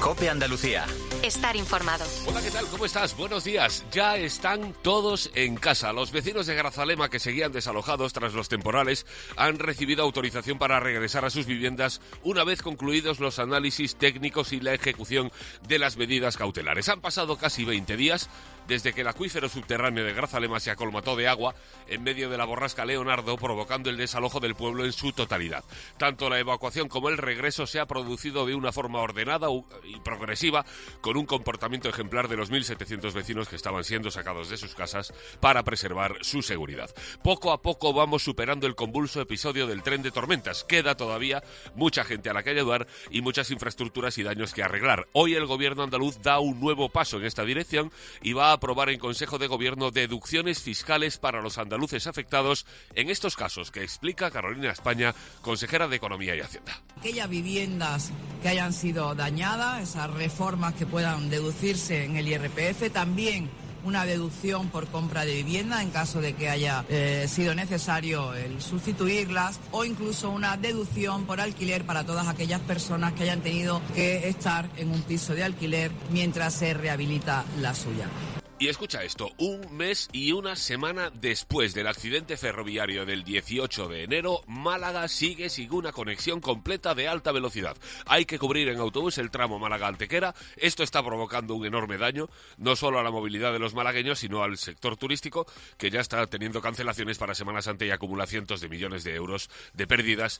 COPE Andalucía. Estar informado. Hola, ¿qué tal? ¿Cómo estás? Buenos días. Ya están todos en casa. Los vecinos de Grazalema que seguían desalojados tras los temporales han recibido autorización para regresar a sus viviendas una vez concluidos los análisis técnicos y la ejecución de las medidas cautelares. Han pasado casi 20 días desde que el acuífero subterráneo de Grazalema se acolmató de agua en medio de la borrasca Leonardo, provocando el desalojo del pueblo en su totalidad. Tanto la evacuación como el regreso se ha producido de una forma ordenada y progresiva, con un comportamiento ejemplar de los 1.700 vecinos que estaban siendo sacados de sus casas para preservar su seguridad. Poco a poco vamos superando el convulso episodio del tren de tormentas. Queda todavía mucha gente a la que ayudar y muchas infraestructuras y daños que arreglar. Hoy el gobierno andaluz da un nuevo paso en esta dirección y va a aprobar en Consejo de Gobierno deducciones fiscales para los andaluces afectados en estos casos, que explica Carolina España, consejera de Economía y Hacienda. Aquellas viviendas que hayan sido dañadas, esas reformas que puedan deducirse en el IRPF, también una deducción por compra de vivienda en caso de que haya sido necesario el sustituirlas, o incluso una deducción por alquiler para todas aquellas personas que hayan tenido que estar en un piso de alquiler mientras se rehabilita la suya. Y escucha esto, un mes y una semana después del accidente ferroviario del 18 de enero, Málaga sigue sin una conexión completa de alta velocidad. Hay que cubrir en autobús el tramo Málaga-Antequera. Esto está provocando un enorme daño, no solo a la movilidad de los malagueños, sino al sector turístico, que ya está teniendo cancelaciones para Semana Santa y acumula cientos de millones de euros de pérdidas.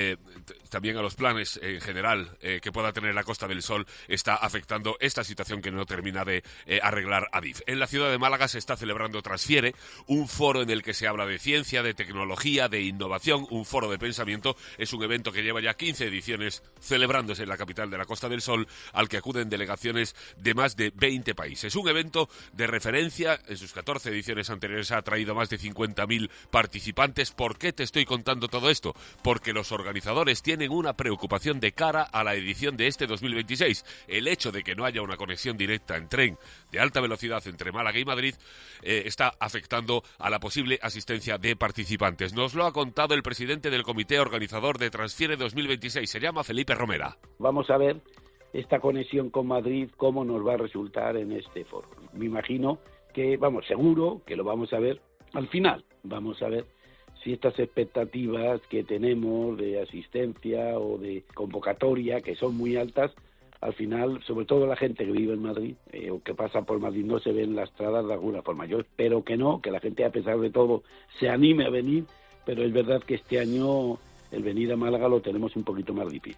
También a los planes en general que pueda tener la Costa del Sol está afectando esta situación que no termina de arreglar Adif. En la ciudad de Málaga se está celebrando Transfiere, un foro en el que se habla de ciencia, de tecnología, de innovación, un foro de pensamiento. Es un evento que lleva ya 15 ediciones celebrándose en la capital de la Costa del Sol, al que acuden delegaciones de más de 20 países. Un evento de referencia, en sus 14 ediciones anteriores ha atraído más de 50.000 participantes. ¿Por qué te estoy contando todo esto? Porque los organizadores tienen una preocupación de cara a la edición de este 2026. El hecho de que no haya una conexión directa en tren de alta velocidad entre Málaga y Madrid está afectando a la posible asistencia de participantes. Nos lo ha contado el presidente del comité organizador de Transfiere 2026, se llama Felipe Romera. Vamos a ver esta conexión con Madrid, cómo nos va a resultar en este foro. Me imagino que, seguro que lo vamos a ver al final. Vamos a ver si estas expectativas que tenemos de asistencia o de convocatoria, que son muy altas, al final, sobre todo la gente que vive en Madrid o que pasa por Madrid, no se ven lastradas de alguna forma. Yo espero que no, que la gente a pesar de todo se anime a venir, pero es verdad que este año el venir a Málaga lo tenemos un poquito más difícil.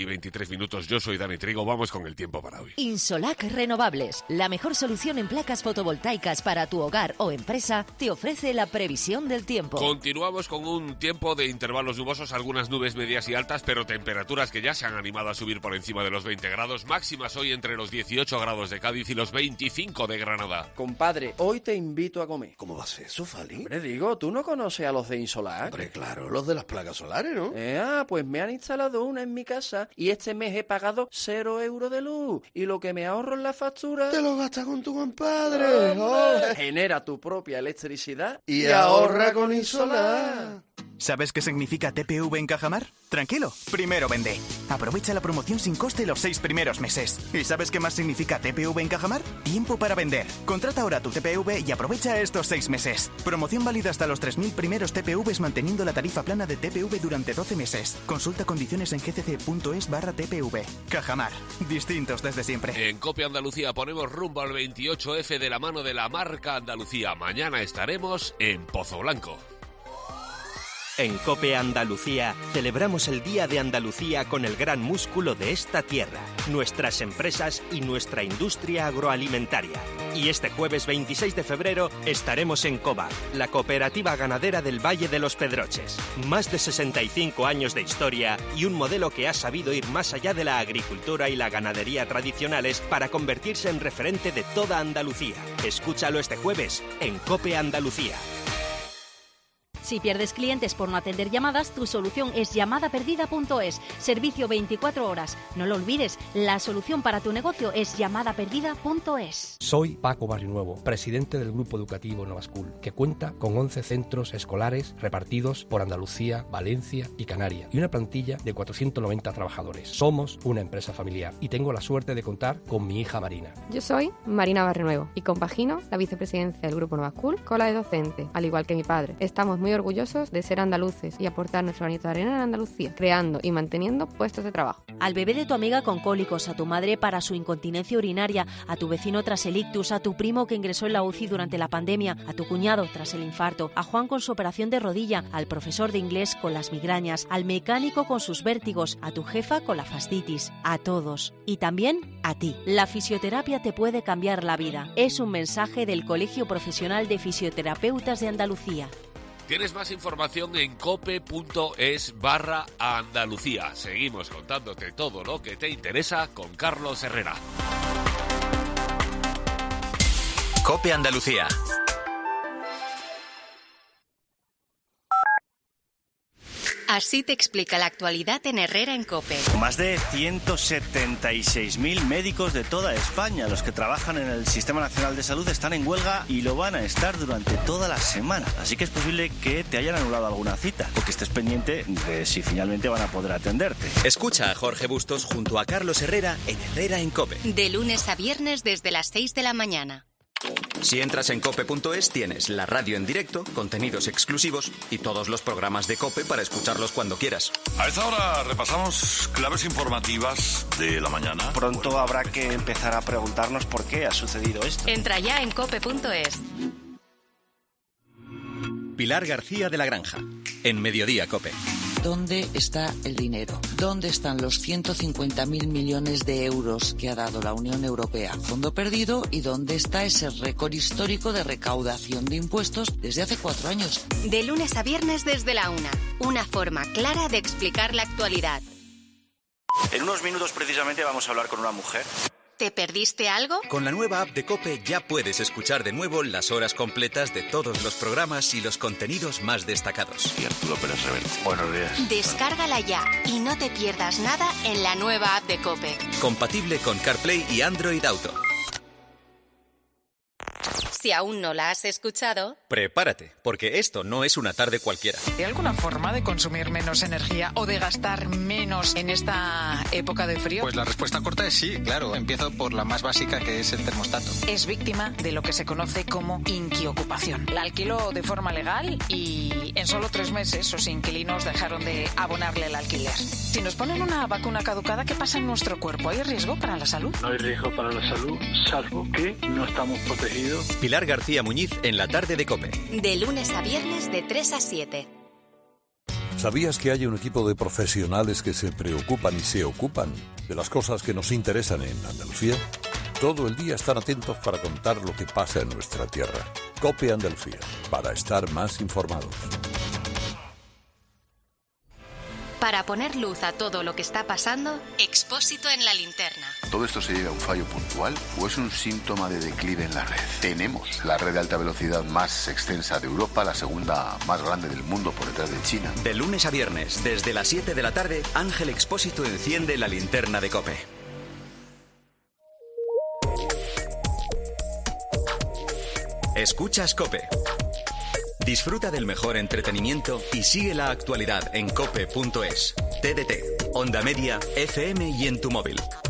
7:23, yo soy Dani Trigo, vamos con el tiempo para hoy. Insolac Renovables, la mejor solución en placas fotovoltaicas para tu hogar o empresa, te ofrece la previsión del tiempo. Continuamos con un tiempo de intervalos nubosos, algunas nubes medias y altas, pero temperaturas que ya se han animado a subir por encima de los 20 grados, máximas hoy entre los 18 grados de Cádiz y los 25 de Granada. Compadre, hoy te invito a comer. ¿Cómo va a ser eso, Fali? Hombre, digo, ¿tú no conoces a los de Insolac? Hombre, claro, los de las placas solares, ¿no? Pues me han instalado una en mi casa y este mes he pagado 0 euros de luz. Y lo que me ahorro en la factura... ¡Te lo gastas con tu compadre! Genera tu propia electricidad y ahorra con Insolac. ¿Sabes qué significa TPV en Cajamar? Tranquilo, primero vende. Aprovecha la promoción sin coste los 6 primeros meses. ¿Y sabes qué más significa TPV en Cajamar? Tiempo para vender. Contrata ahora tu TPV y aprovecha estos 6 meses. Promoción válida hasta los 3.000 primeros TPVs manteniendo la tarifa plana de TPV durante 12 meses. Consulta condiciones en gcc.es/TPV. Cajamar, distintos desde siempre. En COPE Andalucía ponemos rumbo al 28F de la mano de la marca Andalucía. Mañana estaremos en Pozo Blanco. En COPE Andalucía celebramos el Día de Andalucía con el gran músculo de esta tierra, nuestras empresas y nuestra industria agroalimentaria. Y este jueves 26 de febrero estaremos en COBA, la cooperativa ganadera del Valle de los Pedroches. Más de 65 años de historia y un modelo que ha sabido ir más allá de la agricultura y la ganadería tradicionales para convertirse en referente de toda Andalucía. Escúchalo este jueves en COPE Andalucía. Si pierdes clientes por no atender llamadas, tu solución es llamadaperdida.es. Servicio 24 horas. No lo olvides, la solución para tu negocio es llamadaperdida.es. Soy Paco Barrionuevo, presidente del Grupo Educativo Nova School, que cuenta con 11 centros escolares repartidos por Andalucía, Valencia y Canarias, y una plantilla de 490 trabajadores. Somos una empresa familiar y tengo la suerte de contar con mi hija Marina. Yo soy Marina Barrionuevo y compagino la vicepresidencia del Grupo Nova School con la de docente, al igual que mi padre. Estamos muy orgullosos de ser andaluces y aportar nuestro granito de arena en Andalucía, creando y manteniendo puestos de trabajo. Al bebé de tu amiga con cólicos, a tu madre para su incontinencia urinaria, a tu vecino tras el ictus, a tu primo que ingresó en la UCI durante la pandemia, a tu cuñado tras el infarto, a Juan con su operación de rodilla, al profesor de inglés con las migrañas, al mecánico con sus vértigos, a tu jefa con la fascitis, a todos. Y también a ti. La fisioterapia te puede cambiar la vida. Es un mensaje del Colegio Profesional de Fisioterapeutas de Andalucía. Tienes más información en cope.es/Andalucía. Seguimos contándote todo lo que te interesa con Carlos Herrera. Cope Andalucía. Así te explica la actualidad en Herrera en COPE. Más de 176.000 médicos de toda España, los que trabajan en el Sistema Nacional de Salud, están en huelga y lo van a estar durante toda la semana. Así que es posible que te hayan anulado alguna cita o que estés pendiente de si finalmente van a poder atenderte. Escucha a Jorge Bustos junto a Carlos Herrera en Herrera en COPE. De lunes a viernes desde las 6 de la mañana. Si entras en cope.es tienes la radio en directo, contenidos exclusivos y todos los programas de COPE para escucharlos cuando quieras. A esta hora repasamos claves informativas de la mañana. Pronto habrá que empezar a preguntarnos por qué ha sucedido esto. Entra ya en cope.es. Pilar García de la Granja, en Mediodía COPE. ¿Dónde está el dinero? ¿Dónde están los 150.000 millones de euros que ha dado la Unión Europea? Fondo perdido. ¿Y dónde está ese récord histórico de recaudación de impuestos desde hace 4 años? De lunes a viernes desde la 1. Una forma clara de explicar la actualidad. En unos minutos precisamente vamos a hablar con una mujer. ¿Te perdiste algo? Con la nueva app de COPE ya puedes escuchar de nuevo las horas completas de todos los programas y los contenidos más destacados. Y Arturo Pérez Reverte. Buenos días. Descárgala ya y no te pierdas nada en la nueva app de COPE. Compatible con CarPlay y Android Auto. Si aún no la has escuchado... Prepárate, porque esto no es una tarde cualquiera. ¿Hay alguna forma de consumir menos energía o de gastar menos en esta época de frío? Pues la respuesta corta es sí, claro. Empiezo por la más básica, que es el termostato. Es víctima de lo que se conoce como inquiocupación. La alquiló de forma legal y en solo 3 meses sus inquilinos dejaron de abonarle el alquiler. Si nos ponen una vacuna caducada, ¿qué pasa en nuestro cuerpo? ¿Hay riesgo para la salud? No hay riesgo para la salud, salvo que no estamos protegidos. Pilar García Muñiz en la tarde de COPE. De lunes a viernes de 3 a 7. ¿Sabías que hay un equipo de profesionales que se preocupan y se ocupan de las cosas que nos interesan en Andalucía? Todo el día están atentos para contar lo que pasa en nuestra tierra. COPE Andalucía, para estar más informados. Para poner luz a todo lo que está pasando, Expósito en la linterna. ¿Todo esto se debe a un fallo puntual o es un síntoma de declive en la red? Tenemos la red de alta velocidad más extensa de Europa, la segunda más grande del mundo por detrás de China. De lunes a viernes, desde las 7 de la tarde, Ángel Expósito enciende la linterna de COPE. Escuchas COPE. Disfruta del mejor entretenimiento y sigue la actualidad en cope.es, TDT, Onda Media, FM y en tu móvil.